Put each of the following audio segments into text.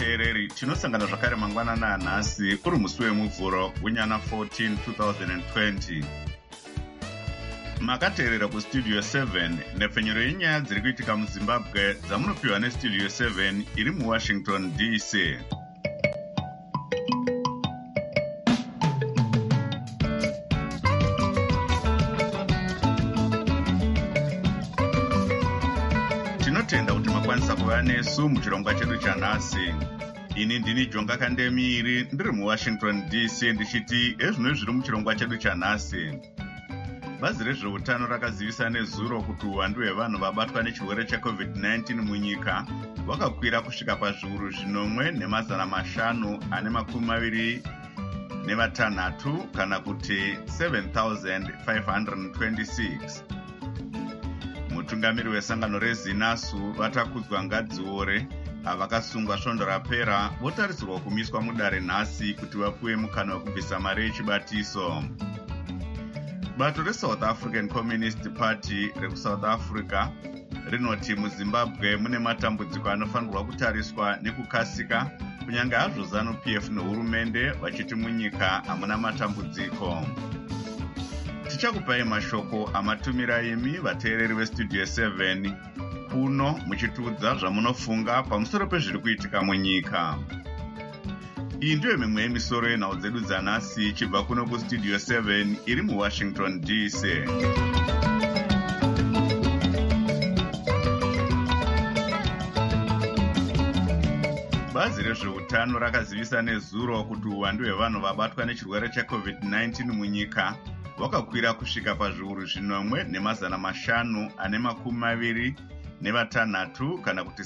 vateereri, tinosangana zvakare mangwanana anhasi uri musi wemuvhuro wenyana 14 2020. Makateerera kustudio 7 nepfenyuro yenyaya dziri kuitika muZimbabwe dzamunopiwa nestudio 7 iri muWashington DC. Tinotenda kuti makwanisa kuva nesu muchirongwa chedu chanhasi. Ini ndini Jonga Kandemiri ndiri muWashington DC ndichiti ezvino zviri muchirongwa chedu chanhasi. Bazi rezveutano rakazivisa nezuro kuti uwandu hwevanhu vabatwa nechirwere cheCovid-19 munyika hwakakwira kusvika pazviuru 1,526 kana kuti 7,526. Mutungamiri wesangano reZinasu vatakudzwa Ngadziore vakasungwa svondo rapera votarisirwa kumiswa mudare nhasi kuti vapuwe mukana wekubvisa mari yechibatiso. Bato reSouth African Communist Party rekuSouth Africa rinoti muZimbabwe mune matambudziko anofanirwa kutariswa nekukasika, kunyange hazvo ZANU-PF nehurumende vachiti munyika hamuna matambudziko. Tichakupai mashoko amatumira imi vateereri vestudio 7 kuno muchitiudza zvamunofunga pamusoro pezviri kuitika munyika. Iyi ndiyo mimwe yemisoro yenhau dzedu dzanhasi ichibva kuno kustudio 7 iri muWashington DC. Bazi rezveutano rakazivisa nezuro kuti uwandu hwevanhu vabatwa nechirwere cheCovid-19 munyika hwakakwira kusvika pazviuru 1,526 kana kuti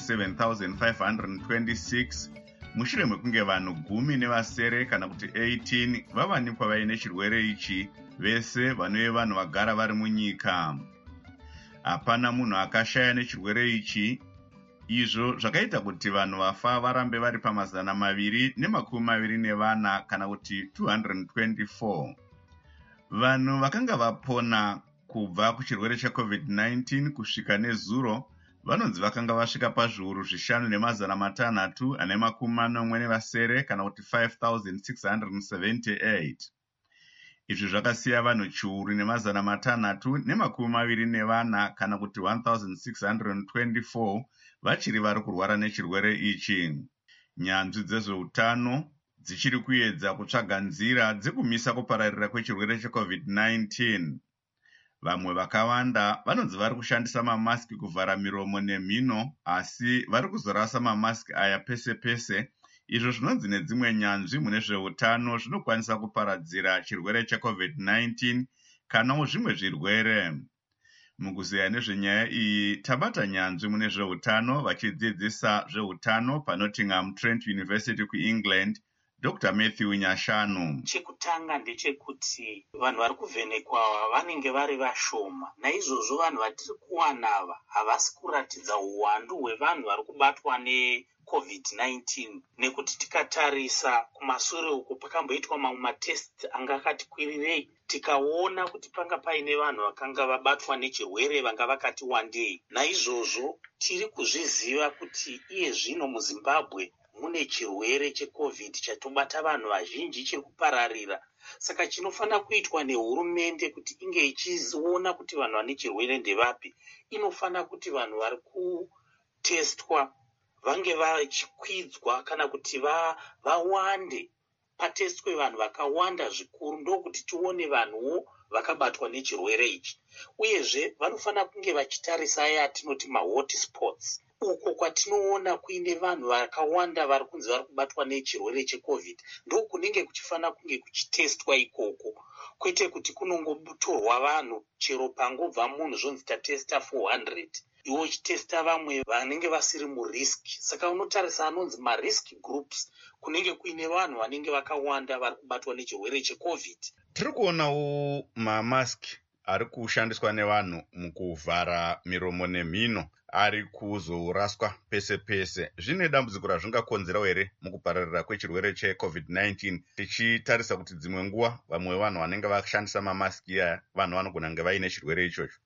7,526 mushure mekunge vanhu 10 kana kuti 18 vavanikwa vaine chirwere ichi, vese vanove vanhu vagara vari munyika. Hapana munhu akashaya nechirwere ichi, izvo zvakaita kuti vanhu vafa varambe vari pa224 kana kuti 224. Vanhu vakanga vapona kubva kuchirwere cheCovid-19 kusvika nezuro vanonzi vakanga vasvika pazviuru 5,640 kana kuti 5,678. Izvi zvakasiya vanhu chiuru 624 kana kuti 1,624 vachiri vari kurwara nechirwere ichi. Nyanzvi dzezveutano dzichiri kuedza kutsvaga nzira dzekumisa kupararira kwechirwere cheCovid-19. Vamwe vakawanda vanonzi vari kushandisa mamasiki kuvhara miromo nemhino, asi vari kuzorasa mamasiki aya pese pese, izvo zvinonzi nedzimwe nyanzvi mune zveutano zvinokwanisa kuparadzira chirwere cheCovid-19 kanawo zvimwe zvirwere. Mukuzeya nezvenyaya iyi tabata nyanzvi mune zveutano vachidzidzisa zveutano paNottingham Trent University kuEngland, Dr. Matthew Nyashanu. Chekutanga ndechekuti vanhu vari kuvhenekwa vanenge vari vashoma. Naizvozvo vanhu vatiri kuwanava havasi kuratidza uwandu hwevanhu vari kubatwa neCovid-19. Nekuti tikatarisa kumashure uko pakamboitwa mamwe matest anga akati kwirirei, tikaona kuti panga paine vanhu vakanga vabatwa nechirwere vanga vakati wandei. Naizvozvo tiri kuzviziva kuti iye zvino muZimbabwe mune chirwere cheCovid chatobata vanhu vazhinji chiri kupararira. Saka chinofanira kuitwa nehurumende kuti inge ichiona kuti vanhu vane chirwere ndevapi, inofanira kuti vanhu vari kutestwa vange vachikwidzwa kana kuti vawande, patestwe vanhu vakawanda zvikuru, ndokuti tione vanhuwo vakabatwa nechirwere ichi. Uyezve vanofanira kunge vachitarisa aya atinoti mahotspots, uko kwatinoona kuine vanhu vakawanda vari kunzi vari kubatwa nechirwere cheCovid, ndokunenge kuchifanira kunge kuchitestwa ikoko, kwete kuti kunongotorwa vanhu chero pangobva munhu zvonzi tatesta 400 iwo uchitesta vamwe vanenge vasiri muriski. Saka unotarisa anonzi marisk groups, kunenge kuine vanhu vanenge vakawanda vari kubatwa nechirwere cheCovid. Tiri kuonawo mamasiki ari kushandiswa nevanhu mukuvhara miromo nemhino ari kuzoraswa pese pese. Zvine dambudziko razvingakonzerawo here mukupararira kwechirwere cheCovid-19, tichitarisa kuti dzimwe nguva vamwe vanhu vanenge vashandisa mamasiki aya vanhu vanogona kunge vaine chirwere ichocho.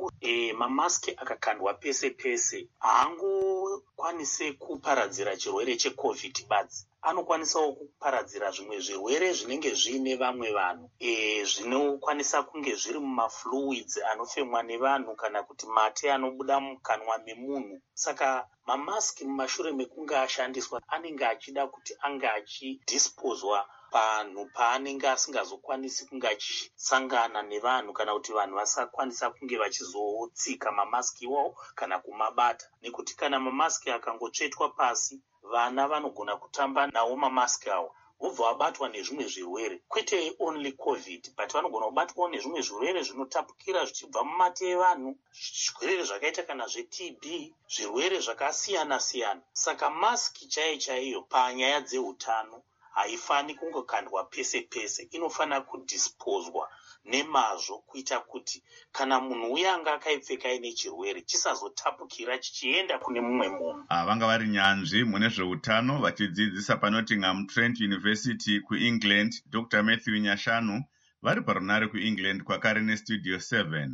mamaski akakandwa pese pese haangokwanise kuparadzira chirwere checovid badzi, anokwanisawo kuparadzira zvimwe zvirwere zvinenge zviine vamwe vanhu, zvinokwanisa kunge zviri mumafluids anofemwa nevanhu kana kuti mate anobuda mukanwa memunhu. Saka mamaski mumashure mekunge ashandiswa anenge achida kuti ange achidhispozwa panhu paanenge asingazokwanisi kunge achisangana nevanhu, kana kuti vanhu vasakwanisa kunge vachizotsika mamaski iwawo kana kumabata, nekuti kana mamaski akangotsvetwa pasi vana vanogona kutamba nawo mamaski awo vobva vabatwa nezvimwe zvirwere, kwete only covid but vanogona kubatwawo nezvimwe zvirwere zvinotapukira zvichibva mumate evanhu, zvirwere zvakaita kana zveTB, zvirwere zvakasiyana siyana. Saka maski chaiyo panyaya dzeutano haifani kungokandwa pese pese, inofanira kudhispozwa nemazvo kuita kuti kana munhu uya anga akaipfeka ine chirwere chisazotapukira chichienda kune mumwe munhu. Vanga vari nyanzvi mune zveutano vachidzidzisa paNottingham Trent University kuEngland, Dr. Matthew Nyashanu vari parunare kuEngland kwakare neStudio 7.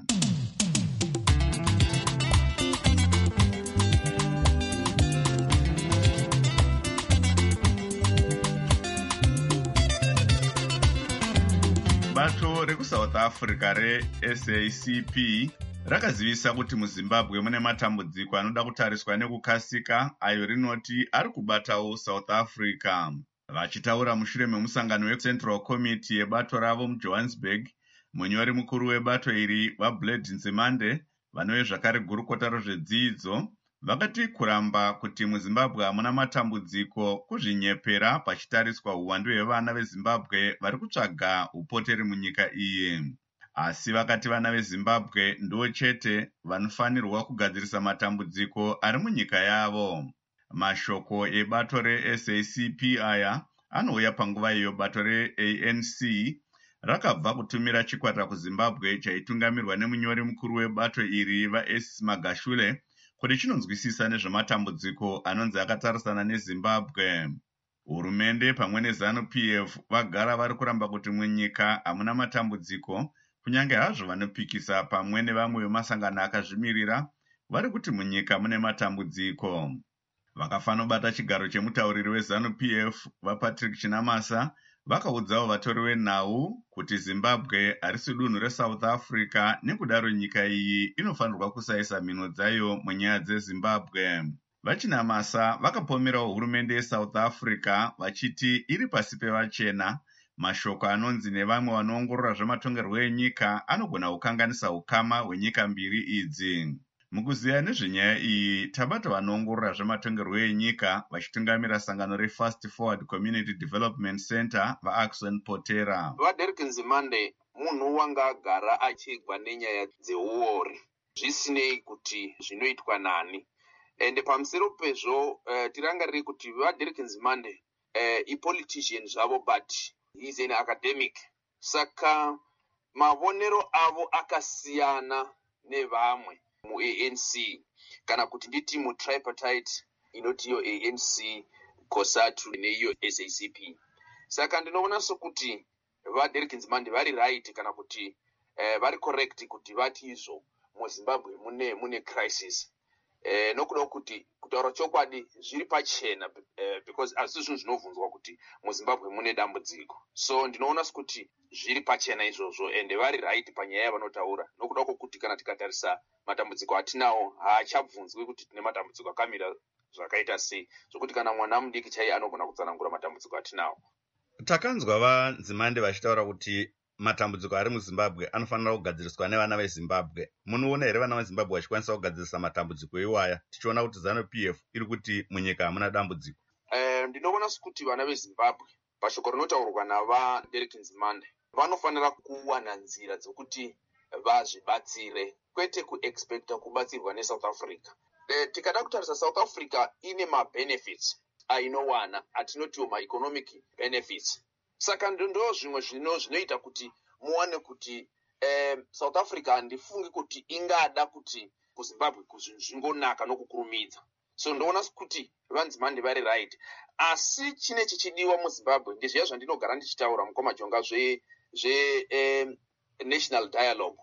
Bato rekuSouth Africa reSACP rakazivisa kuti muZimbabwe mune matambudziko anoda kutariswa nekukasika ayo rinoti ari kubatawo South Africa. Vachitaura mushure memusangano weCentral Committee yebato ravo muJohannesburg, munyori mukuru webato iri vaBled Nzimande vanove zvakare gurukota rezvedzidzo vakati kuramba kuti muZimbabwe hamuna matambudziko kuzvinyepera pachitariswa uwandu hwevana veZimbabwe vari kutsvaga upoteri munyika iyi. Asi vakati vana veZimbabwe ndo chete vanofanirwa kugadzirisa matambudziko ari munyika yavo. Mashoko ebato reSACP aya anouya panguva iyo bato reANC rakabva kutumira chikwata kuZimbabwe chaitungamirwa nemunyori mukuru webato iri vaS Magashule kuti chinonzwisisa nezvematambudziko anonzi akatarisana neZimbabwe. Hurumende pamwe neZANU-PF vagara vari kuramba kuti munyika hamuna matambudziko, kunyange hazvo vanopikisa pamwe nevamwe vemasangano akazvimirira vari kuti munyika mune matambudziko. Vakafanobata chigaro chemutauriri weZANU-PF vaPatrick Chinamasa vakaudzawo vatori venhau kuti Zimbabwe harisi dunhu reSouth Africa, nekudaro nyika iyi inofanirwa kusaisa mhino dzayo munyaya dzeZimbabwe. VaChinamasa vakapomerawo hurumende yeSouth Africa vachiti iri pasi pevachena. Mashoko anonzi nevamwe vanoongorora zvematongerwo enyika anogona kukanganisa ukama hwenyika mbiri idzi. Mukuziya nezvenyaya iyi tabata vanoongorora zvematongerwo enyika vachitungamira sangano reFast Forward Community Development Center vaAxon Potera. VaDerek Nzimande munhu wanga agara achigwa nenyaya dzeuori zvisinei kuti zvinoitwa nani, ende pamusoro pezvo tirangarire kuti vaDerek Nzimande ipolitician zvavo but he is an academic, saka mavonero avo akasiyana nevamwe muANC kana kuti nditi mutripartite inoti iyo ANC, COSATU neiyo SACP. Saka ndinoona sokuti vaDerek Nzimande vari right kana kuti vari correct kuti vati izvo muZimbabwe mune crisis. Nokuda kuti kutaura chokwadi zviri pachena because asi zvinhu zvinobvunzwa kuti muZimbabwe mune dambudziko. So ndinoona kuti zviri pachena izvozvo ende vari right panyaya yavanotaura, nokuda kuti kana tikatarisa matambudziko atinawo haachabvunzwi kuti tine matambudziko akamira zvakaita sei, zvokuti kana mwana mudiki chaiye anogona kutsanangura matambudziko atinawo. Takanzwa vaNzimande vachitaura kuti matambudziko ari muZimbabwe anofanira kugadziriswa nevana veZimbabwe. Munoona here vana veZimbabwe vachikwanisa kugadzirisa matambudziko iwaya, tichiona kuti ZANU-PF iri kuti munyika hamuna dambudziko? Ndinoona kuti vana veZimbabwe pashoko rinotaurwa navaDerek Nzimande vanofanira kuwana nzira dzokuti vazvibatsire, kwete kuexpecta kubatsirwa neSouth Africa. Tikada kutarisa South Africa ine mabenefits ainowana atinotiwo maeconomic benefits. Saka ndo zvimwe zvinoita kuti muwane kuti South Africa handifungi kuti ingada kuti kuZimbabwe zvingonaka nokukurumidza. So ndoona kuti vaNzimande vari right, asi chine chichidiwa muZimbabwe ndizviya zvandinogara ndichitaura mukoma jonga national dialogue.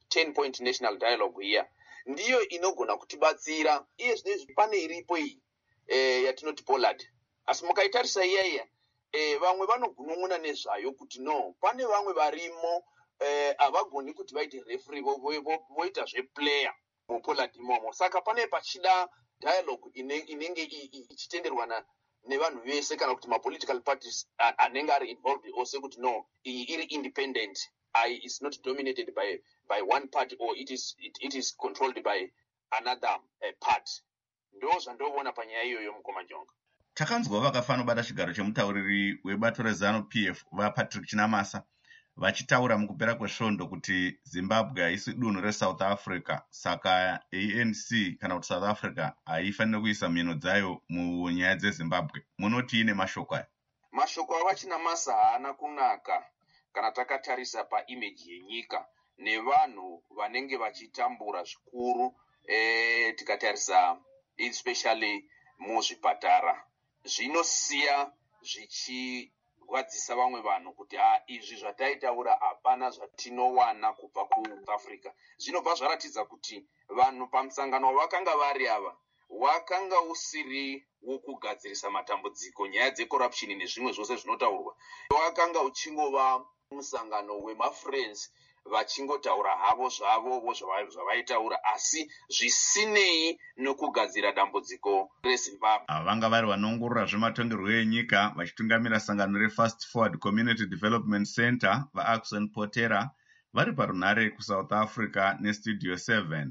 10-point national dialogue here ndiyo inogona kutibatsira iye zvinezvi pane iripo iyi yatinoti Pollard. Asi mukaitarisa iyaiya vamwe vanogunun'una nezvayo kuti no pane vamwe varimo havagoni kuti vaite referee voita zveplayer muPollard imomo. Saka pane pachida dialogue inenge ichitenderwana nevanhu vese kana kuti ma-political parties anenge ari involved ose kuti no iyi iri independent is not dominated by one party or it is controlled by another party. Ndo zvandoona panyaya iyoyo Mukomajonga. Takanzwa vakafanira kubata chigaro chemutauriri webato reZANU-PF vaPatrick Chinamasa vachitaura mukupera kwesvondo kuti Zimbabwe haisi dunhu reSouth Africa, saka ANC kana kuti South Africa haifaniri kuisa mhino dzayo munyaya dzeZimbabwe. Munoti ine mashoko aya? Mashoko avaChinamasa haana kunaka kana takatarisa paimeji yenyika nevanhu vanenge vachitambura zvikuru tikatarisa especially muzvipatara. Zvinosiya zvichirwadzisa vamwe vanhu kuti izvi zvataitaura hapana zvatinowana kubva kuSouth Africa. Zvinobva zvaratidza kuti vanhu pamusangano wavakanga vari ava wakanga usiri wokugadzirisa matambudziko, nyaya dzecorruption nezvimwe zvose zvinotaurwa. Wakanga uchingova musangano wemafriends vachingotaura havo zvavo zvavaitaura asi zvisinei nokugadzira dambudziko reZimbabwe. Vanga vari vanoongorora zvematongerwo enyika vachitungamira sangano reFast Forward Community Development Center vaAxon Potera vari parunhare kuSouth Africa neStudio 7.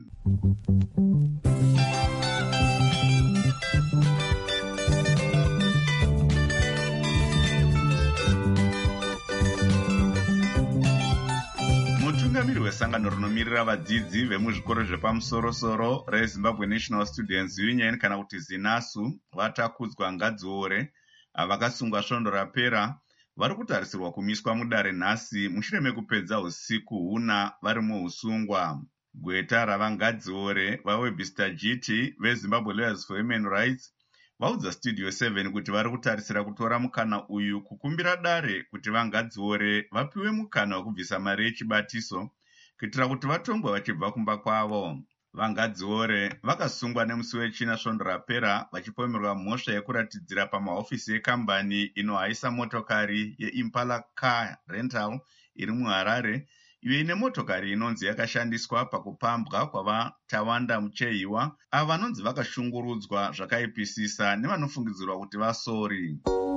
Mutungamiri wesangano rinomirira vadzidzi vemuzvikoro zvepamusoro-soro reZimbabwe National Students Union kana kuti ZINASU vatakudzwa Ngadziore vakasungwa svondo rapera vari kutarisirwa kumiswa mudare nhasi mushure mekupedza usiku huna vari muusungwa. Gweta ravangadziore vaWebster GT veZimbabwe Lawyers for Human Rights vaudza Studio 7 kuti vari kutarisira kutora mukana uyu kukumbira dare kuti vangadziore vapiwe mukana wekubvisa mari yechibatiso kuitira kuti vatongwe vachibva kumba kwavo. Vangadziore vakasungwa nemusi wechina svondo rapera vachipomerwa mhosva yekuratidzira pamahofisi ekambani inohaisa motokari yeImpala Car Rental iri muHarare iyo ine motokari inonzi yakashandiswa pakupambwa kwavaTawanda Muchehiwa ava vanonzi vakashungurudzwa zvakaipisisa nevanofungidzirwa kuti vasori.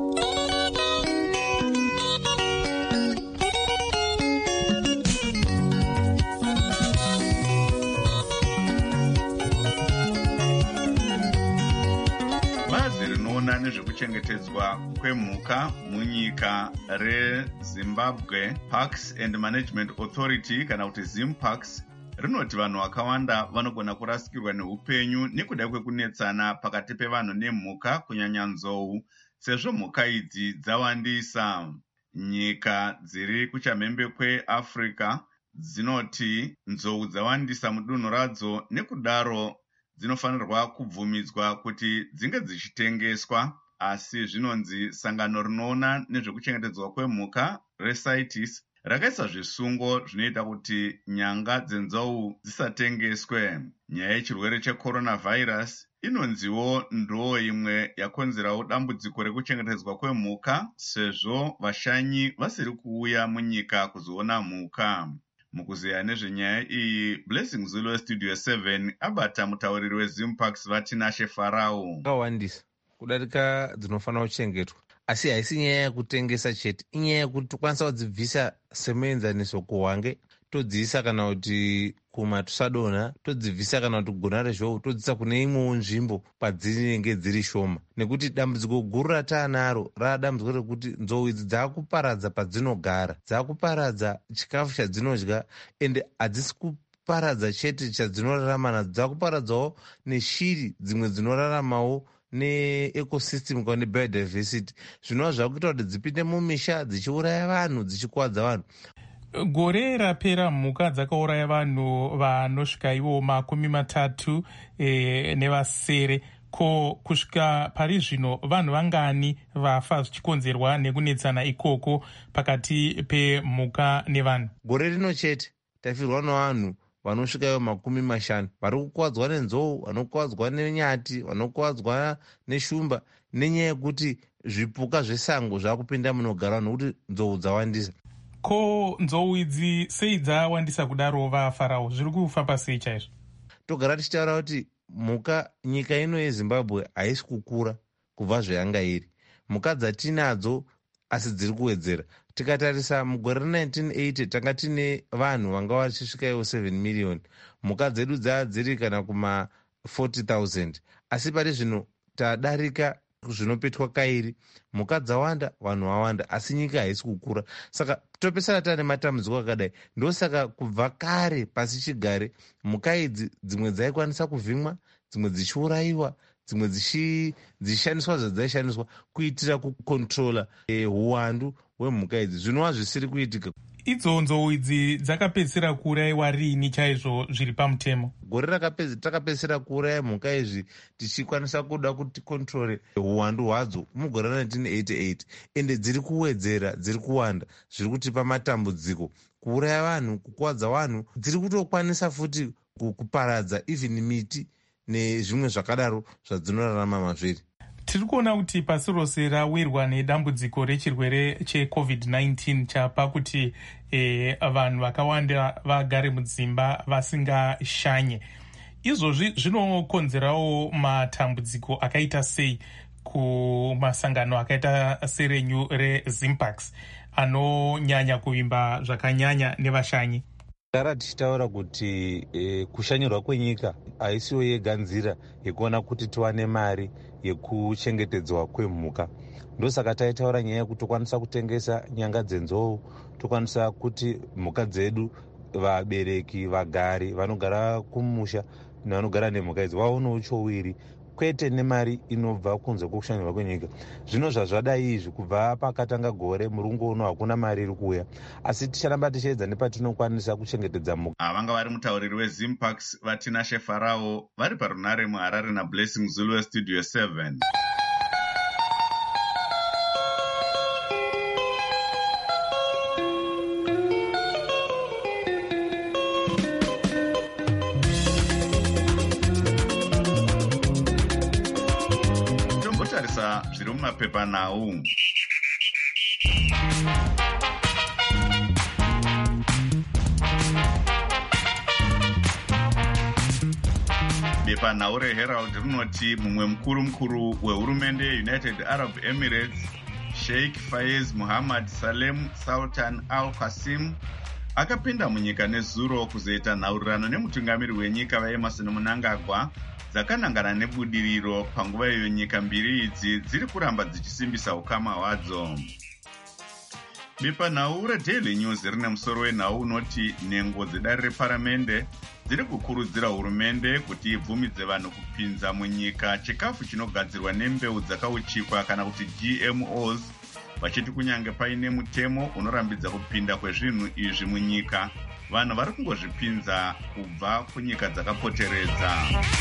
Bazi rinoona nezvekuchengetedzwa kwemhuka munyika reZimbabwe Parks and Management Authority kana kuti ZimParks rinoti vanhu vakawanda vanogona kurasikirwa neupenyu nekuda kwekunetsana pakati pevanhu nemhuka kunyanya nzou, sezvo mhuka idzi dzawandisa. Nyika dziri kuchamhembe kweAfrica dzinoti nzou dzawandisa mudunhu radzo nekudaro dzinofanirwa kubvumidzwa kuti dzinge dzichitengeswa, asi zvinonzi sangano rinoona nezvekuchengetedzwa kwemhuka reCITES rakaisa zvisungo zvinoita kuti nyanga dzenzou dzisatengeswe. Nyaya yechirwere checoronavirus inonziwo ndo imwe yakonzerawo dambudziko rekuchengetedzwa kwemhuka sezvo vashanyi vasiri kuuya munyika kuzoona mhuka. Mukuzeya nezvenyaya iyi, Blessing Zulu Studio 7 abata mutauriri weZimParks Vatinashe Farao. Akawandisa kudarika dzinofanira kuchengetwa, asi haisi nyaya yekutengesa chete, inyaya yekuti tokwanisa kudzibvisa semuenzaniso kuhwange todziisa kana kuti kumatusadona, todzibvisa kana kuti kugona rezvou todziisa kune imwewo nzvimbo padzinenge dziri shoma, nekuti dambudziko guru rataanaro radambudziko rekuti nzou idzi dzakuparadza padzinogara, dzakuparadza chikafu chadzinodya, ende hadzisi kuparadza chete chadzinorarama nadzo, dzakuparadzawo neshiri dzimwe dzinoraramawo neecosystem kana nebiodiversity, zvinova zvakuita kuti dzipinde mumisha dzichiuraya vanhu, dzichikuwadza vanhu. Gore rapera mhuka dzakauraya vanhu vanosvika ivo 30 nevasere. Ko kusvika pari zvino vanhu vangani vafa zvichikonzerwa nekunetsana ikoko pakati pemhuka nevanhu? Gore rino chete tafirwa nevanhu vanosvikayo 50 vari kukuvadzwa nenzou, vanokuvadzwa nenyati, vanokuvadzwa neshumba nenyaya yekuti zvipuka zvesango zvakupinda munogara nokuti nzou dzawandisa. Ko nzou idzi sei dzawandisa kudaro vaFarao, zviri kufamba sei chaizvo? Togara tichitaura kuti nyika ino yeZimbabwe haisi kukura kubva zvayanga iri. Mhuka dzatinadzo asi dziri kuwedzera. Tikatarisa mugore ra1980 tanga tine vanhu vanga vachisvikayo 7 million. Mhuka dzedu dziri kana kuma 40,000. Asi pari zvino tadarika zvinopetwa kairi. Mhuka dzawanda, vanhu vawanda, asi nyika haisi kukura. Saka topesana tane matambudziko akadai. Ndosaka kubva kare pasi chigare mhuka idzi dzimwe dzaikwanisa kuvhimwa, dzimwe dzichiurayiwa, dzimwe dzichishandiswa zvadzaishandiswa kuitira kukontrola uwandu hwemhuka idzi. Zvinova zvisiri kuitika. Idzo nzou idzi dzakapedzisira kuurayiwa rini chaizvo zviri pamutemo? Gore takapedzisira kuuraya mhuka izvi tichikwanisa kuda kuti kontrole uwandu hwadzo mugore ra1988, ende dziri kuwedzera, dziri kuwanda, zviri kutipa matambudziko. Kuuraya vanhu, kukuvadza vanhu, dziri kutokwanisa futi kuparadza even miti nezvimwe zvakadaro zvadzinorarama mazviri. Tiri kuona kuti pasi rose rawirwa nedambudziko rechirwere cheCovid-19 chapa kuti vanhu vakawanda vagare mudzimba vasingashanye. Izvozvi zvinokonzerawo matambudziko akaita sei kumasangano akaita serenyu reZimpax anonyanya kuvimba zvakanyanya nevashanyi? Tara tichitaura kuti kushanyirwa kwenyika haisiyo yega nzira yekuona kuti tiwane mari yekuchengetedzwa kwemhuka. Ndosaka taitaura nyaya yekuti tokwanisa kutengesa nyanga dzenzou, tokwanisa kuti mhuka dzedu, vabereki, vagari vanogara kumusha nevanogara nemhuka idzi vaonewo chowiri, kwete nemari inobva kunze kwekushanyirwa kwenyika. Zvino zvazvadai izvi kubva pakatanga gore murungu uno hakuna mari iri kuuya, asi ticharamba tichiedza nepatinokwanisa kuchengetedza mhuka. Vanga vari mutauriri weZimpax vaTinashe Farao vari parunare muHarare naBlessing Zulu weStudio 7. Zviri mumapepanhau. Bepanhau reHerald rinoti mumwe mukuru wehurumende yeUnited Arab Emirates, Sheikh Fayez Muhammad Salem Sultan Al Qasim, akapinda munyika nezuro kuzoita nhaurirano nemutungamiri wenyika vaEmmerson Mnangagwa dzakanangana nebudiriro panguva iyo nyika mbiri idzi dziri kuramba dzichisimbisa ukama hwadzo. Bepanhau reDaily News rine musoro wenhau unoti nhengo dzedare reparamende dziri kukurudzira hurumende kuti ibvumidze vanhu kupinza munyika chikafu chinogadzirwa nembeu dzakauchikwa kana kuti GMOs, vachiti kunyange paine mutemo unorambidza kupinda kwezvinhu izvi munyika, vanhu vari kungozvipinza kubva kunyika dzakapoteredza.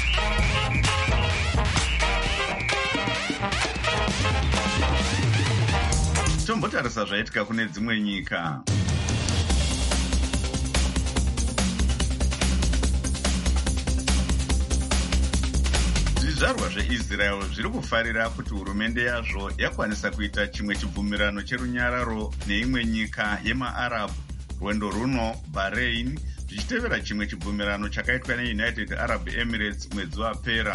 Tombotarisa zvaitika kune dzimwe nyika. Zvizvarwa zveIsrael zviri kufarira kuti hurumende yazvo yakwanisa kuita chimwe chibvumirano cherunyararo neimwe nyika yemaArab. Rwendo runo Bahrain zvichitevera chimwe chibvumirano chakaitwa neUnited Arab Emirates mwedzi wapera.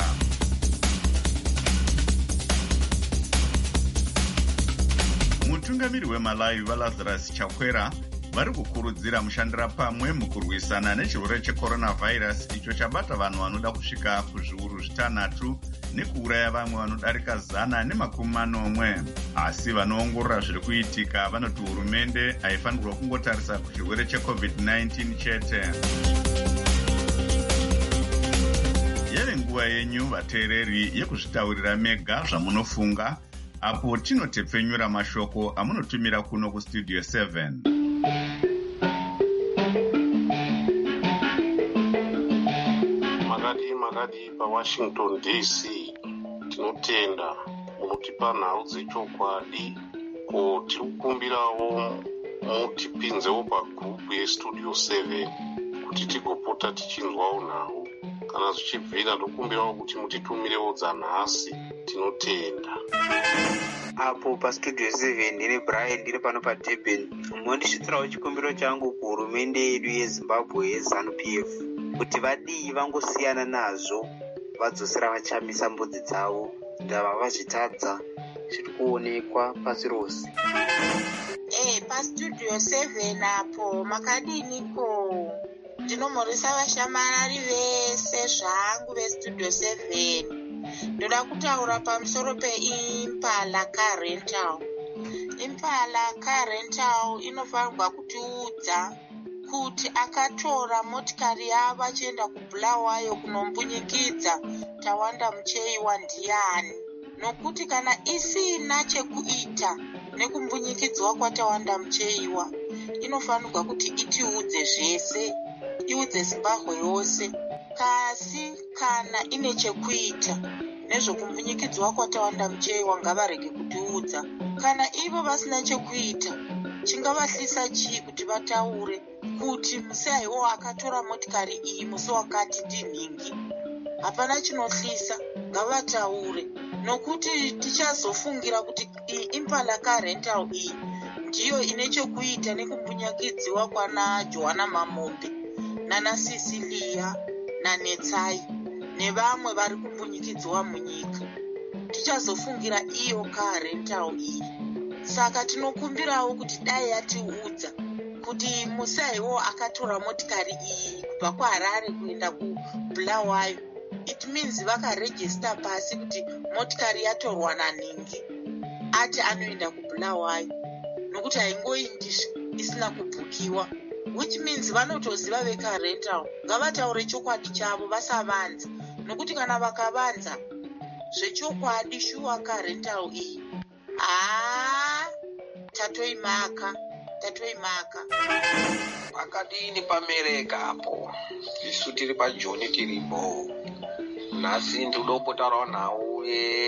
Mutungamiri weMalawi vaLazarus Chakwera vari kukurudzira mushandira pamwe mukurwisana nechirwere cheCoronavirus icho chabata vanhu vanoda kusvika kuzviuru 6 nekuuraya vamwe vanodarika 140. Asi vanoongorora zviri kuitika vanoti hurumende haifanirwa kungotarisa kuchirwere cheCovid-19 chete. Yave nguva yenyu vateereri yekuzvitaurira mega zvamunofunga, apo tinotepfenyura mashoko amunotumira kuno kuStudio 7. Makadi paWashington DC tinotenda munotipa nhau dzechokwadi, ko tiri kukumbirawo mutipinzewo pagrupu yeStudio 7 kuti tigopo tinopota tichinzwawo nawo. Kana zvichibvira ndokumbirawo kuti mutitumirewo dzanhasi. Tinotenda. Apo pastudio 7 ndine Brian ndiri pano paDurban. Mondisvitsirawo chikumbiro changu kuhurumende yedu yeZimbabwe yeZANU-PF kuti vadii vangosiyana nazvo, vadzosera vachamisa mbudzi dzavo, ndava vazvitadza zviri kuonekwa pasi rose. Pastudio 7 apo makadiniko? Ndinomhoresa vashamarari vese zvangu vestudio 7. Ndoda kutaura pamusoro peImpala Car Rental. Impala Car Rental inofanirwa kutiudza kuti akatora motikari yavo achienda kuBulawayo kunombunyikidza Tawanda Mucheiwa ndiani, nokuti kana isina chekuita nekumbunyikidzwa kwaTawanda Mucheiwa inofanirwa kuti itiudze zvese, iudze Zimbabwe yose. Kasi kana ine chekuita nezvokumbunyikidzwa kwaTawanda Mucheiwa ngavarege kutiudza. Kana ivo vasina chekuita, chingavahlisa chii kuti vataure kuti musi aiwo akatora motikari iyi musi wakati ndinhingi? Hapana chinohlisa, ngavataure, nokuti tichazofungira kuti Impala Car Rental iyi ndiyo ine chekuita nekumbunyikidziwa kwana Johanna Mamombe nana Cecilia naNetsai nevamwe vari kumbunyikidziwa munyika. Tichazofungira iyo car rental iyi. Saka tinokumbirawo kuti dai yatiudza kuti musi aiwo akatora motikari iyi kubva kuHarare kuenda kuBulawayo, it means vakarejista pasi kuti motikari yatorwa naNhingi, ati anoenda kuBulawayo, nokuti haingoindi isina kubhukiwa, which means vanotoziva vecar rental. Ngavataure chokwadi chavo vasavanza, nokuti kana vakavanza zvechokwadi shuwa car rental iyi tatoimaka. Pakadini pamereka apo, isu tiri paJoni tiripo. Nhasi ndinombotarawo nawo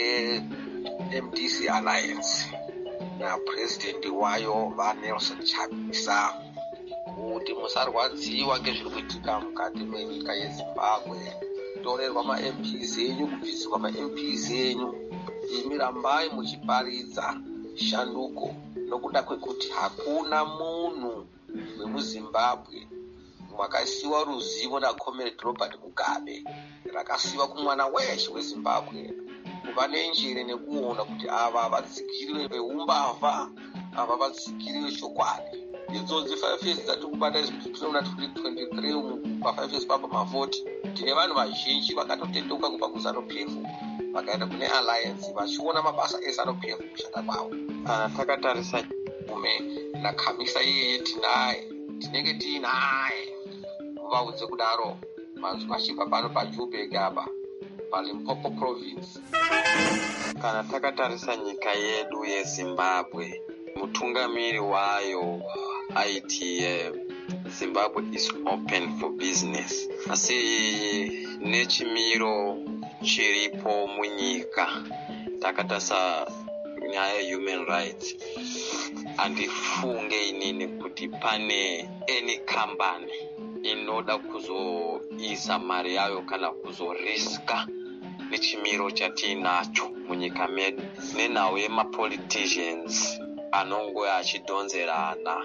MDC Alliance napresident wayo vaNelson Chamisa kuti musarwadziwa ngezviri kuitika mukati menyika yeZimbabwe. Torerwa maMPs enyu, kubvisirwa maMPs enyu, imi rambai muchiparidza shanduko, nokuda kwekuti hakuna munhu wemuZimbabwe mwakasiwa ruzivo naComrade Robert Mugabe rakasiwa kumwana weshe weZimbabwe kuva nenjere nekuona kuti ava vadzikiriwe veumbavha, ava vadzikiriwe chokwadi. Idzodzi 5 years dzati kubata izvitinoona 2023 pa5 years papa mavhoti tine vanhu vazhinji vakatotendoka kubva kuZANU-PF vakaenda kune Alliance vachiona mabasa eZANU-PF kushanda kwavo. Kana takatarisa ume naKhamisa iyeye tinenge tiinaye kuvaudze kudaro vachibva pano paJoburg apa paLimpopo province. Kana takatarisa nyika yedu yeZimbabwe, mutungamiri wayo aiti Zimbabwe is open for business, asi nechimiro chiripo munyika takatarisa nyaya human rights, handifunge inini kuti pane any company inoda kuzoisa mari yayo kana kuzoriska nechimiro chatiinacho munyika medu nenhau yemapoliticians anongo achidhonzerana.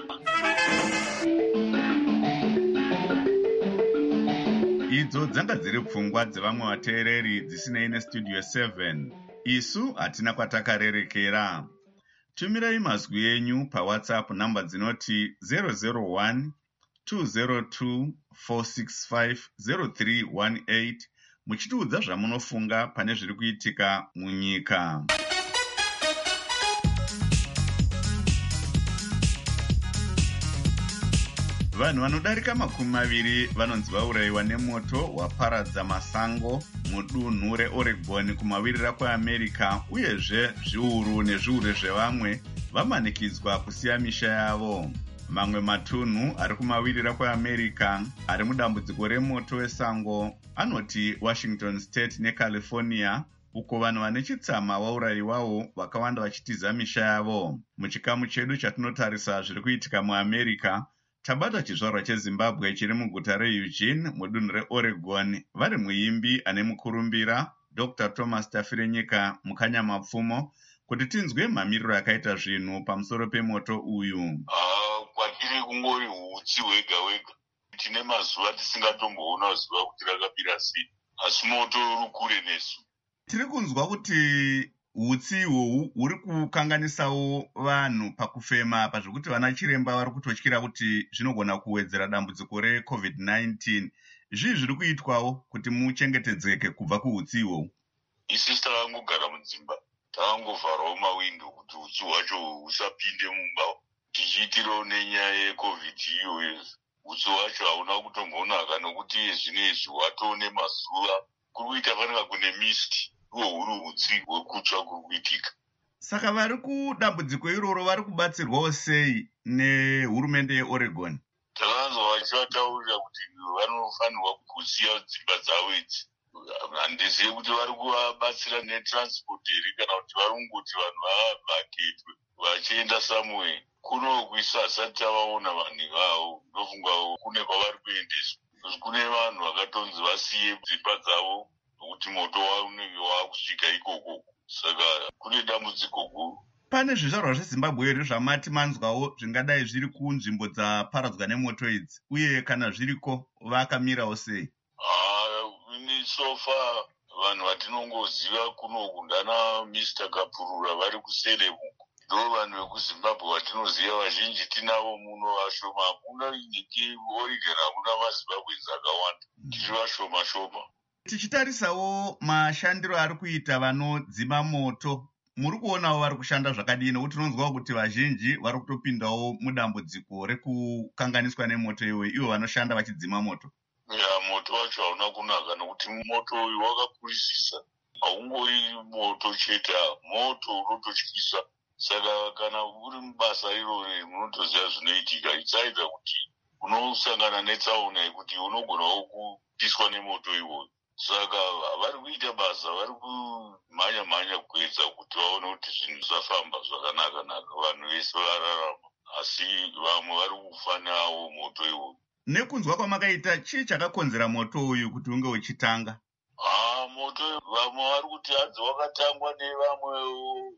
Idzo dzanga dziri pfungwa dzevamwe vateereri dzisinei nestudio 7. Isu hatina kwatakarerekera. Tumirai mazwi enyu paWhatsApp namba dzinoti 001 202 465 0318 muchitiudza zvamunofunga pane zviri kuitika munyika. Vanhu vanodarika 20 vanonzi vaurayiwa nemoto waparadza masango mudunhu reOregon kumawirira kweAmerica, uyezve zviuru nezviuru zvevamwe vamanikidzwa kusiya misha yavo. Mamwe matunhu ari kumawirira kweAmerica ari mudambudziko remoto wesango anoti Washington State neCalifornia, uko vanhu vane chitsama vaurayiwawo vakawanda vachitiza misha yavo. Muchikamu chedu chatinotarisa zviri kuitika muAmerica, tabata chizvarwa chezimbabwe chiri muguta reeugene mudunhu reoregon vari muimbi ane mukurumbira Dr. Thomas Tafirenyika mukanyamapfumo kuti tinzwe mamiriro akaita zvinhu pamusoro pemoto uyu. Kwatiri kungori hutsi hwega hwega. Tine mazuva tisingatomboona zuva kuti rakapira sei, asi moto uri kure nesu. Tiri kunzwa kuti hutsi ihwohwu huri kukanganisawo vanhu pakufema pazvokuti vana chiremba vari kutotyira kuti zvinogona kuwedzera dambudziko reCovid-19. Zvii zviri kuitwawo kuti muchengetedzeke kubva kuhutsi ihwohwu? Isusu takangogara mudzimba, takangovharawo mawindo kuti hutsi hwacho husapinde mumba, tichiitirawo nenyaya yeCovid iyoyo. Hutsi hwacho hauna kutombonaka nokuti zvinezvi hwatone mazuva kuri kuita fanira kune mist, uwo huri hutsi hwekutsva kuri kuitika. Saka vari kudambudziko iroro vari kubatsirwawo sei nehurumende yeOregon? Takanzwa vachivataurira kuti vanofanirwa kusiya dzimba dzavo idzi. Handizivi kuti vari kuvabatsira netransport here kana kuti vari kungoti vanhu vavhaketwe vachienda somewhere. Kunokuisa hasati tavaona vanhu ivavo, ndofunga kune kwavari kuendeswa. Kune vanhu vakatonzi vasiye dzimba dzavo nokuti moto wavo unenge waakusvika ikoko. Saka kune dambudziko guru. Pane zvizvarwa zveZimbabwe here zvamati manzwawo zvingadai zviri kunzvimbo dzaparadzwa nemoto idzi, uye kana zviriko vakamirawo sei? So far vanhu vatinongoziva kunoku ndana Mr. Kapurura vari kuSelemuko. Ndo vanhu vekuZimbabwe vatinoziva vazhinji tinavo muno vashoma. Hakuna nyiki Oregon, hakuna maZimbabwenzi akawanda. Tiri vashoma shoma. Tichitarisawo mashandiro ari kuita vanodzima moto, muri kuonawo vari kushanda zvakadii? Nokuti tinonzwawo kuti vazhinji vari kutopindawo mudambudziko rekukanganiswa nemoto iwe, ivo vanoshanda vachidzima moto. Moto wacho hauna kunaka nokuti moto uyu wakakurisisa. Haungori moto chete, moto unototyisa. Saka kana uri mubasa iroro munotoziva zvinoitika. Ichaita kuti unosangana netsaona yekuti unogonawo kupiswa nemoto iwoyo. Saka vari kuita basa, vari kumhanya kuedza kuti vaone kuti zvinhu zvafamba zvakanaka, vanhu vese vararama. Asi vamwe vari kufanirawo moto iwoyo. Nekunzwa kwamakaita, chii chakakonzera moto uyu kuti unge uchitanga? Moto vamwe vari kuti hadzi wakatangwa nevamwe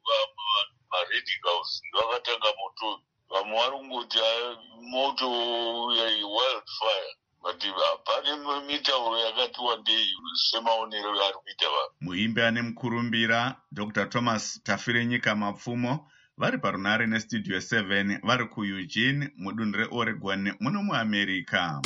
maradicals, ndovakatanga moto. Vamwe vari kungoti moto wildfire. But pane mitauro yakati wandei semaonero ari kuita vanhu. Muimbi ane mukurumbira Dr. Thomas Tafirenyika Mapfumo vari parunare nestudio 7 vari kuEugene mudunhu reOregon muno muAmerica.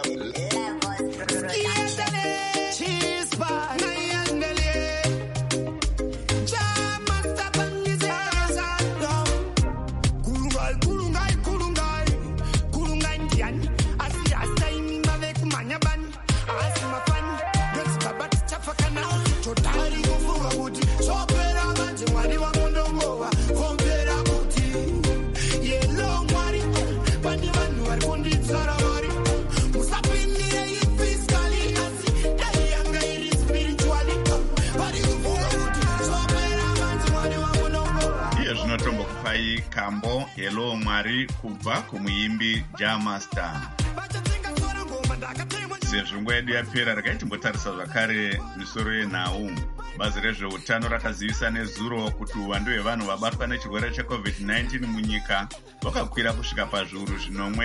Kambo Hello Mwari kubva kumuimbi Jamaster. Sezvo nguva yedu yapera rakaitimbotarisa zvakare misoro yenhau. Bazi rezveutano rakazivisa nezuro kuti uwandu hwevanhu vabatwa nechirwere cheCovid-19 munyika hwakakwira kusvika pazviuru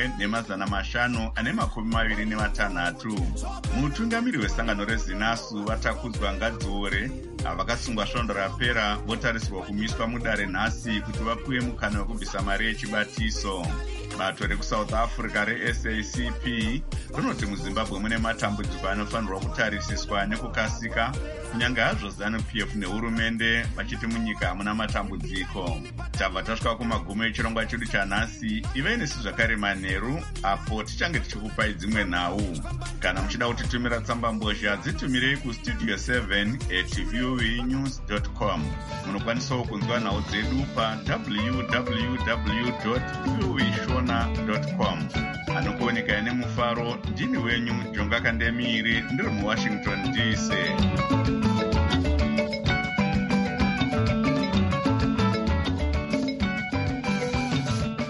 4,526. Mutungamiri wesangano reZinasu vatakudzwa Ngadziore vakasungwa svondo rapera votarisirwa kumiswa mudare nhasi kuti vapiwe mukana wekubvisa mari yechibatiso. Bato rekuSouth Africa reSACP rinoti muZimbabwe mune matambudziko anofanirwa kutarisiswa nekukasika, kunyange hazvo ZANU-PF nehurumende vachiti munyika hamuna matambudziko. Tabva tasvika kumagumo echirongwa chedu chanhasi. Ivei nesu zvakare manheru apo tichange tichikupai dzimwe nhau. Kana muchida kutitumira tsamba mbozha dzitumirei kustudio 7@voanews.com. Munokwanisawo kunzwa nhau dzedu www.voashona.com. Anokuoneka ine mufaro ndini wenyu Jonga Kandemiri ndiri muWashington DC.